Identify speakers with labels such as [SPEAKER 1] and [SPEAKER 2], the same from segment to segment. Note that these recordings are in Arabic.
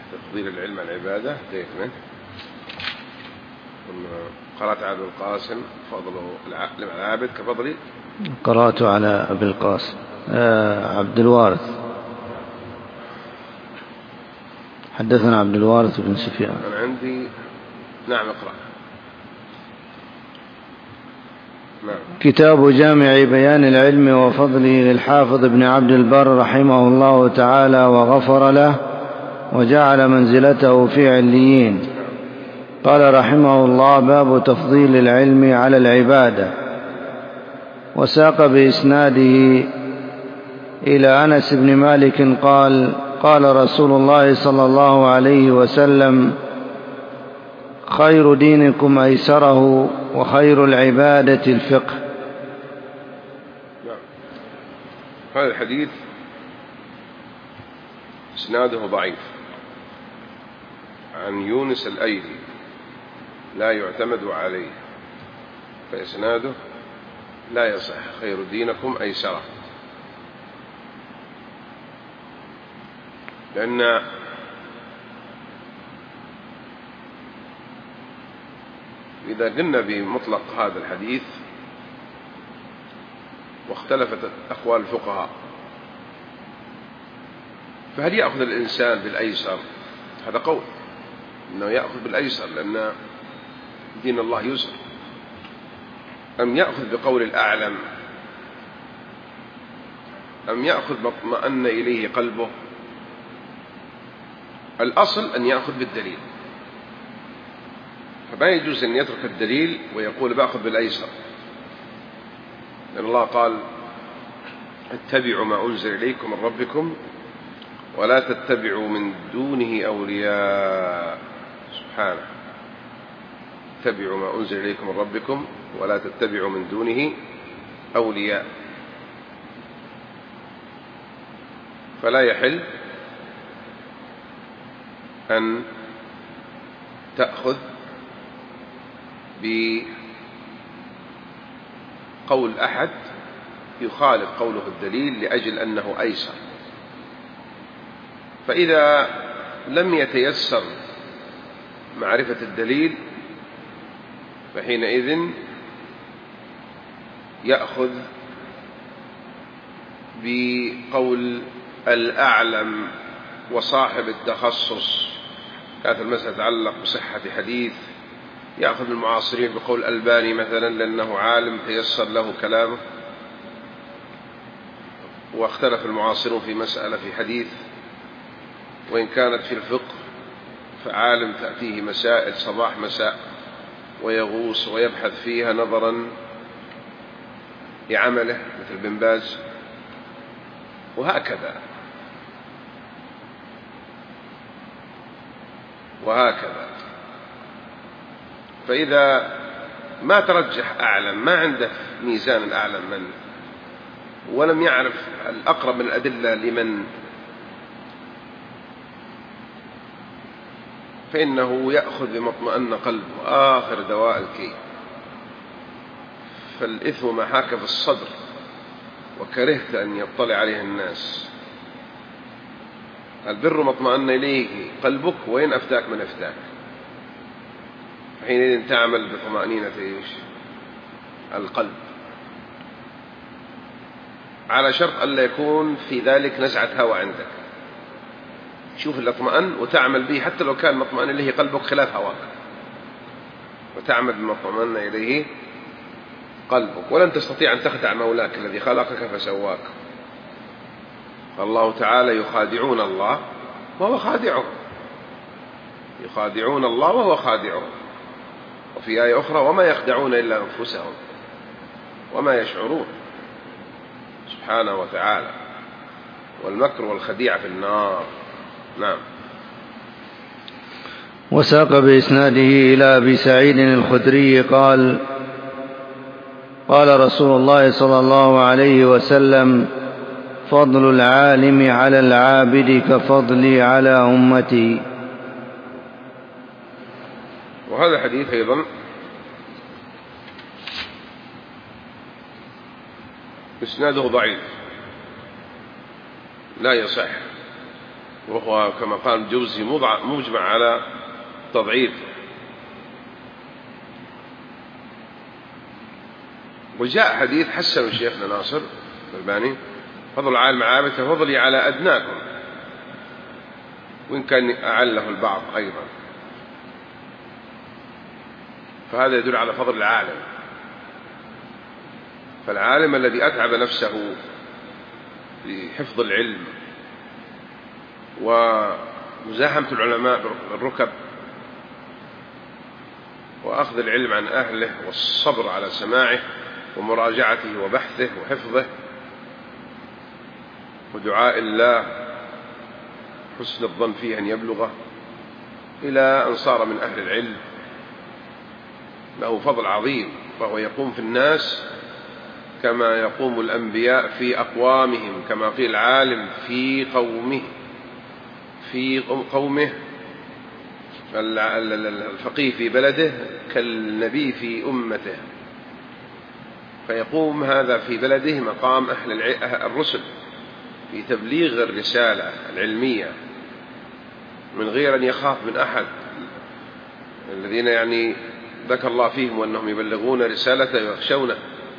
[SPEAKER 1] تفضيل العلم عن العبادة انتهيت منه. قرأت على أبي القاسم فضل العابد كفضل.
[SPEAKER 2] قرأت على أبي القاسم عبد الوارث. حدثنا عبد الوارث بن سفيان.
[SPEAKER 1] أنا عندي نعم اقرأ. نعم.
[SPEAKER 2] كتاب جامع بيان العلم وفضله للحافظ ابن عبد البر رحمه الله تعالى وغفر له وجعل منزلته في عليين. قال رحمه الله: باب تفضيل العلم على العبادة. وساق بإسناده إلى أنس بن مالك قال: قال رسول الله صلى الله عليه وسلم: خير دينكم أيسره وخير العبادة الفقه.
[SPEAKER 1] هذا الحديث إسناده ضعيف عن يونس الأيلي لا يعتمد عليه، فإسناده لا يصح. خير دينكم أيسره، لأن إذا قلنا بمطلق هذا الحديث واختلفت أقوال الفقهاء، فهل يأخذ الإنسان بالأيسر؟ هذا قول أنه يأخذ بالأيسر لأن دين الله يسر، أم يأخذ بقول الأعلم، أم يأخذ ما اطمأن إليه قلبه؟ الأصل أن يأخذ بالدليل، فما يجوز أن يترك الدليل ويقول بأخذ بالأيسر، لأن الله قال: اتبعوا ما أنزل إليكم من ربكم ولا تتبعوا من دونه أولياء. سبحانه، اتبعوا ما أنزل إليكم من ربكم ولا تتبعوا من دونه أولياء. فلا يحل أن تأخذ بقول أحد يخالف قوله الدليل لأجل أنه أيسر. فإذا لم يتيسر معرفة الدليل فحينئذ يأخذ بقول الأعلم وصاحب التخصص. كانت المسألة تتعلق بصحة حديث، يأخذ المعاصرين بقول الألباني مثلا لأنه عالم تيسر له كلامه، واختلف المعاصرون في مسألة في حديث، وإن كانت في الفقه فعالم تأتيه مسائل صباح مساء ويغوص ويبحث فيها نظرا لعمله مثل بن باز، وهكذا وهكذا. فإذا ما ترجح أعلم، ما عنده ميزان الأعلم من، ولم يعرف الأقرب من الأدلة لمن، فإنه يأخذ بما اطمأن قلبه، آخر دواء الكي. فالإثم ما حاك في الصدر وكرهت أن يطلع عليه الناس. البر ما اطمأن إليه قلبك، وإن أفتاك من أفتاك، حينئذ تعمل بطمأنينة القلب، على شرط ألا يكون في ذلك نزعة هوى عندك. شوف اللي اطمأن وتعمل به، حتى لو كان مطمئن إليه قلبك خلاف هواك، وتعمل بما اطمأن إليه قلبك. ولن تستطيع أن تخدع مولاك الذي خلقك فسواك. الله تعالى: يخادعون الله وهو خادعهم، يخادعون الله وهو خادعهم. وفي آية أخرى: وما يخدعون إلا أنفسهم وما يشعرون. سبحانه وتعالى. والمكر والخديعة في النار. نعم.
[SPEAKER 2] وساق بإسناده إلى أبي سعيد الخدري قال: قال رسول الله صلى الله عليه وسلم: فضل العالم على العابد كفضلي على أمتي.
[SPEAKER 1] وهذا حديث أيضا إسناده ضعيف لا يصح، وهو كما قال الجوزي مجمع على تضعيفه. وجاء حديث حسن شيخنا ناصر الألباني: فضل العالم عابد كفضلي على أدناكم، وإن كان أعله البعض أيضا. فهذا يدل على فضل العالم. فالعالم الذي أتعب نفسه لحفظ العلم ومزاحمة العلماء بالركب وأخذ العلم عن أهله والصبر على سماعه ومراجعته وبحثه وحفظه ودعاء الله حسن الظن فيه أن يبلغه إلى أن صار من أهل العلم، له فضل عظيم. فهو يقوم في الناس كما يقوم الأنبياء في أقوامهم، كما قيل العالم في قومه الفقيه في بلده كالنبي في أمته. فيقوم هذا في بلده مقام أهل الرسل في تبليغ الرسالة العلمية من غير أن يخاف من أحد، الذين يعني ذكر الله فيهم أنهم يبلغون رسالته ويخشونه،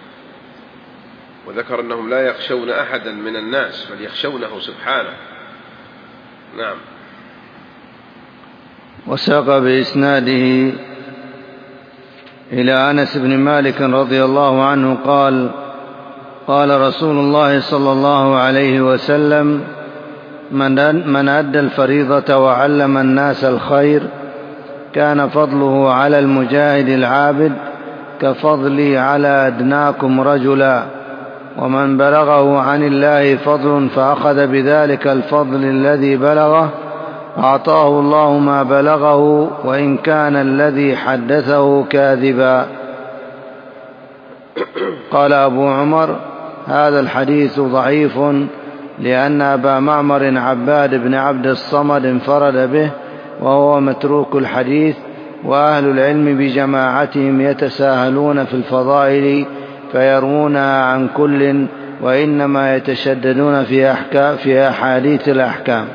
[SPEAKER 1] وذكر أنهم لا يخشون أحدا من الناس بل يخشونه سبحانه. نعم.
[SPEAKER 2] وساق بإسناده إلى أنس بن مالك رضي الله عنه قال: قال رسول الله صلى الله عليه وسلم: من أدى الفريضة وعلم الناس الخير كان فضله على المجاهد العابد كفضلي على أدناكم رجلا، ومن بلغه عن الله فضل فأخذ بذلك الفضل الذي بلغه أعطاه الله ما بلغه وإن كان الذي حدثه كاذبا. قال أبو عمر: هذا الحديث ضعيف لأن أبا معمر عباد بن عبد الصمد انفرد به وهو متروك الحديث، وأهل العلم بجماعتهم يتساهلون في الفضائل فيروونها عن كل، وإنما يتشددون في أحاديث الأحكام.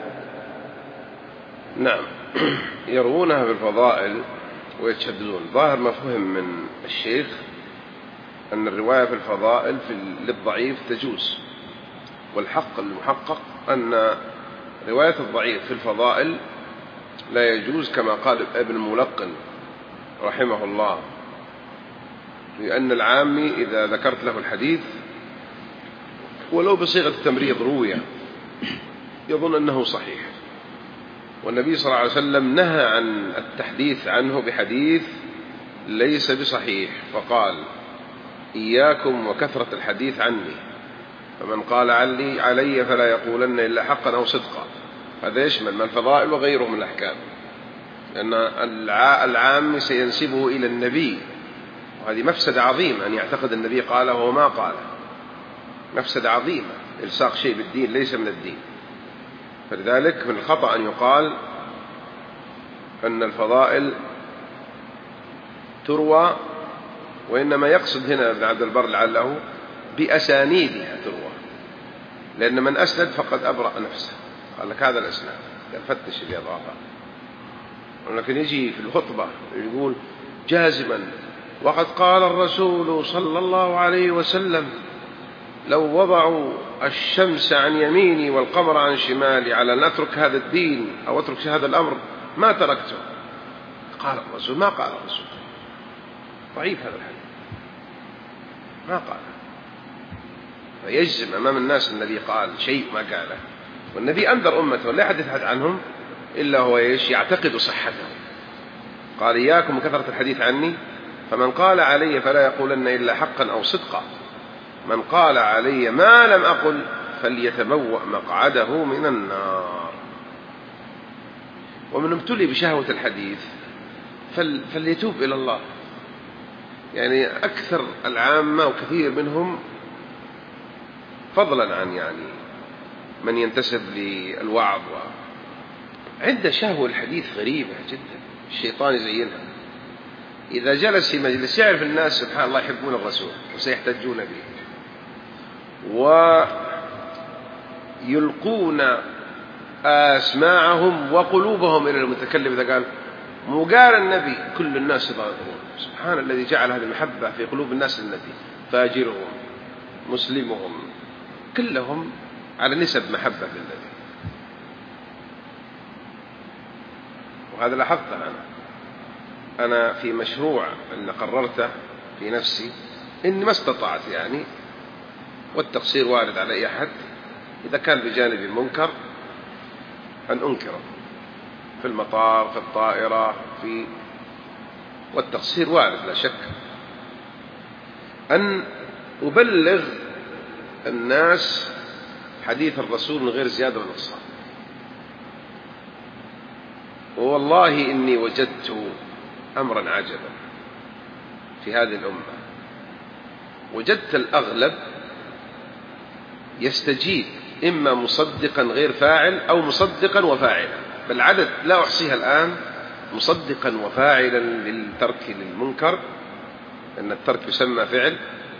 [SPEAKER 1] نعم، يروونها في الفضائل ويتشددون. ظاهر مفهوم من الشيخ أن الرواية في الفضائل للضعيف تجوز، والحق المحقق أن رواية الضعيف في الفضائل لا يجوز، كما قال ابن الملقن رحمه الله، لأن العامي إذا ذكرت له الحديث ولو بصيغة التمريض روية يظن أنه صحيح، والنبي صلى الله عليه وسلم نهى عن التحديث عنه بحديث ليس بصحيح، فقال: إياكم وكثرة الحديث عني، فمن قال علي فلا يقولن إلا حقا أو صدقا. هذا يشمل من الفضائل وغيره من الأحكام، لأن العام سينسبه إلى النبي، وهذه مفسدة عظيمة أن يعتقد النبي قاله وما قاله، مفسدة عظيمة إلصاق شيء بالدين ليس من الدين. فلذلك من الخطأ أن يقال أن الفضائل تروى، وإنما يقصد هنا ابن عبد البر لعله بأسانيدها تروى، لأن من أسند فقد أبرأ نفسه. قال لك هذا الإسناد فتش الإضافة، ولكن يجي في الخطبة يقول جازما: وقد قال الرسول صلى الله عليه وسلم: لو وضعوا الشمس عن يميني والقمر عن شمالي على أن أترك هذا الدين أو أترك هذا الأمر ما تركته. قال الرسول؟ ما قال الرسول، ضعيف هذا الحديث، ما قال. فيجزم أمام الناس النبي قال شيء ما قاله، والنبي أنذر أمته لا يحدث عنهم إلا هو يعتقد صحته. قال: إياكم وكثرة الحديث عني، فمن قال علي فلا يقولن إلا حقا أو صدقا، من قال علي ما لم أقل فليتبوأ مقعده من النار. ومن ابتلي بشهوة الحديث فليتوب إلى الله. يعني أكثر العامة وكثير منهم فضلا عن يعني من ينتسب للوعظ عنده شهوة الحديث غريبة جدا، الشيطان يزينها. إذا جلس في مجلس يعرف الناس سبحان الله يحبون الرسول وسيحتجون به، ويلقون أسماعهم وقلوبهم إلى المتكلم. إذا قال مو قال النبي كل الناس يضاهرون، سبحان الذي جعل هذه المحبة في قلوب الناس للنبي، فاجرهم مسلمهم كلهم على نسب محبة للنبي. وهذا لاحظته أنا في مشروع اللي قررته في نفسي إني ما استطعت يعني، والتقصير وارد على أي أحد، إذا كان بجانب منكر أن أنكره في المطار في الطائرة والتقصير وارد لا شك، أن أبلغ الناس حديث الرسول من غير زيادة ولا نقصان. والله إني وجدت أمرا عجبا في هذه الأمة، وجدت الأغلب يستجيب إما مصدقا غير فاعل أو مصدقا وفاعلا، بل عدد لا أحصيها الآن، مصدقا وفاعلا للترك للمنكر، أن الترك يسمى فعل،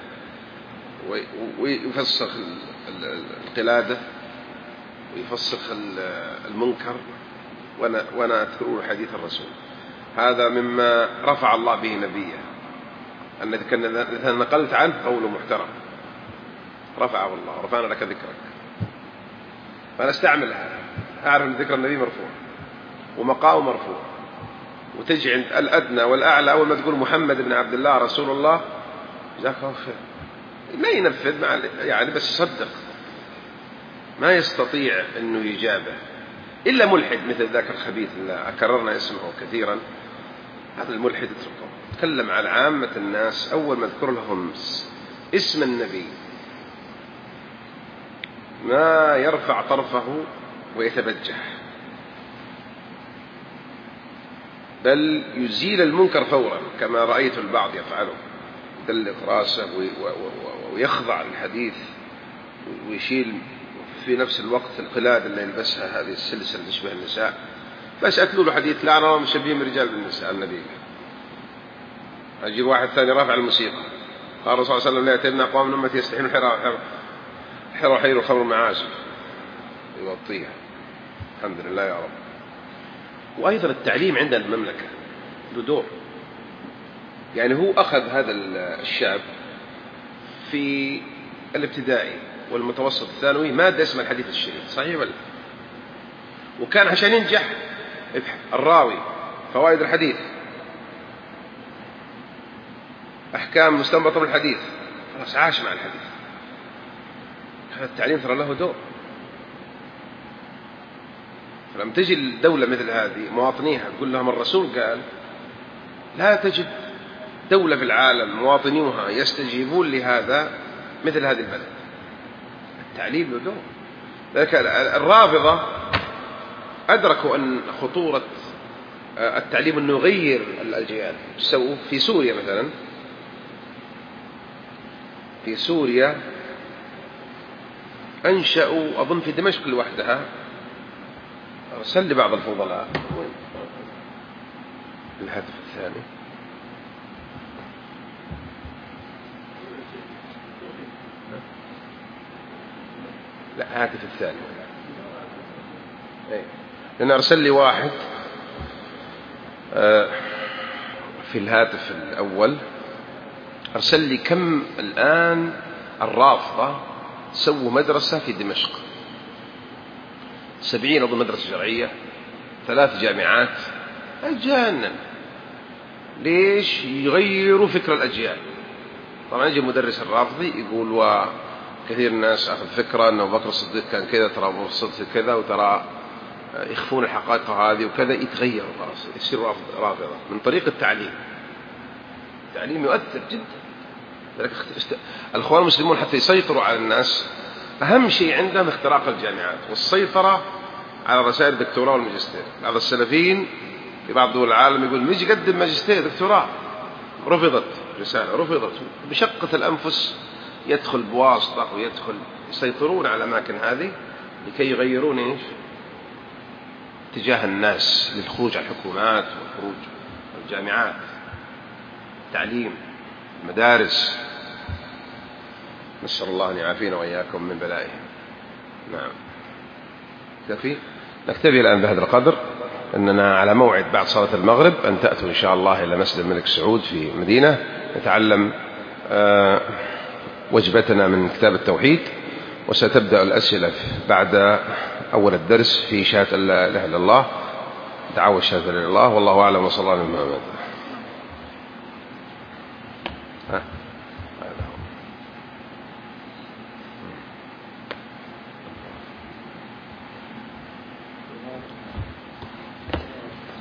[SPEAKER 1] ويفسخ القلادة ويفسخ المنكر، وأنا أذكر حديث الرسول. هذا مما رفع الله به نبيه، الذي كان نقلت عنه قول محترم رفعه الله، رفعنا لك ذكرك. فأنا استعمل هذا، أعرف أن ذكر النبي مرفوع ومقام مرفوع، وتجي عند الأدنى والأعلى أول ما تقول محمد بن عبد الله رسول الله جزاك الله خير، ما ينفذ يعني بس يصدق، ما يستطيع أنه يجابه إلا ملحد مثل ذاك الخبيث اللي أكررنا اسمه كثيرا. هذا الملحد اتركه، تكلم على عامة الناس، أول ما اذكر لهم اسم النبي ما يرفع طرفه ويتبجح، بل يزيل المنكر فورا كما رأيت البعض يفعله، يدلق راسه ويخضع للحديث ويشيل في نفس الوقت القلاد اللي يلبسها هذه السلسلة اللي تشبه النساء، بس أتلو له حديث لا أنا مشبهين بالرجال بالنساء النبي. أجيب واحد ثاني رافع الموسيقى، قال الرسول صلى الله عليه وسلم لا يأتينا أقوام من أمتي يستحيون حر وحير الخمر المعازف، يغطيها. الحمد لله يا رب. وأيضا التعليم عند المملكة له دور، يعني هو أخذ هذا الشاب في الابتدائي والمتوسط الثانوي مادة اسمها الحديث الشريف، صحيح ولا؟ وكان عشان ينجح الراوي، فوائد الحديث، أحكام مستنبطة من الحديث، خلاص عاش مع الحديث. هذا التعليم ترى له دور. فلما تجي الدولة مثل هذه مواطنيها تقول لهم الرسول قال، لا تجد دولة في العالم مواطنيها يستجيبون لهذا مثل هذه البلد. التعليم له دور. لذلك الرافضة أدركوا أن خطورة التعليم أنه يغير الأجيال. سووا في سوريا مثلا، في سوريا أنشأوا أظن في دمشق لوحدها، أرسل لي بعض الفضلاء الهاتف الثاني، لا هاتف الثاني، لأن أرسل لي واحد في الهاتف الأول، أرسل لي كم الآن الرافضة سووا مدرسة في دمشق 70 أظن مدرسة شرعية، 3 جامعات، أجانن. ليش؟ يغيروا فكر الأجيال. طبعا يجي مدرس الرافضي يقول وكثير الناس أخذ فكرة أنه بكر الصديق كان كذا، ترى أبو الصديق كذا، وترى يخفون الحقائق هذه وكذا، يتغيروا خلاص يصير رافضة من طريق التعليم. التعليم يؤثر جدا. الأخوان المسلمون حتى يسيطروا على الناس أهم شيء عندهم اختراق الجامعات والسيطرة على رسائل الدكتوراه والماجستير. بعض السلفيين في بعض دول العالم يقول يجي يقدم ماجستير دكتوراه، رفضت رسالة، رفضت بشقة الأنفس، يدخل بواسطة ويدخل، يسيطرون على الأماكن هذه لكي يغيرون إيش اتجاه الناس للخروج على الحكومات والخروج على الجامعات، تعليم، مدارس. نسأل الله أن يعافينا وإياكم من بلائهم. نعم كفي. نكتفي الآن بهذا القدر، أننا على موعد بعد صلاة المغرب أن تأتوا إن شاء الله إلى مسجد الملك سعود في مدينة نتعلم وجبتنا من كتاب التوحيد، وستبدأ الأسئلة بعد أول الدرس في شهادة لا إله إلا الله، دعوة الشهادة لا إله إلا الله، والله أعلم، وصلى الله عليه وسلم.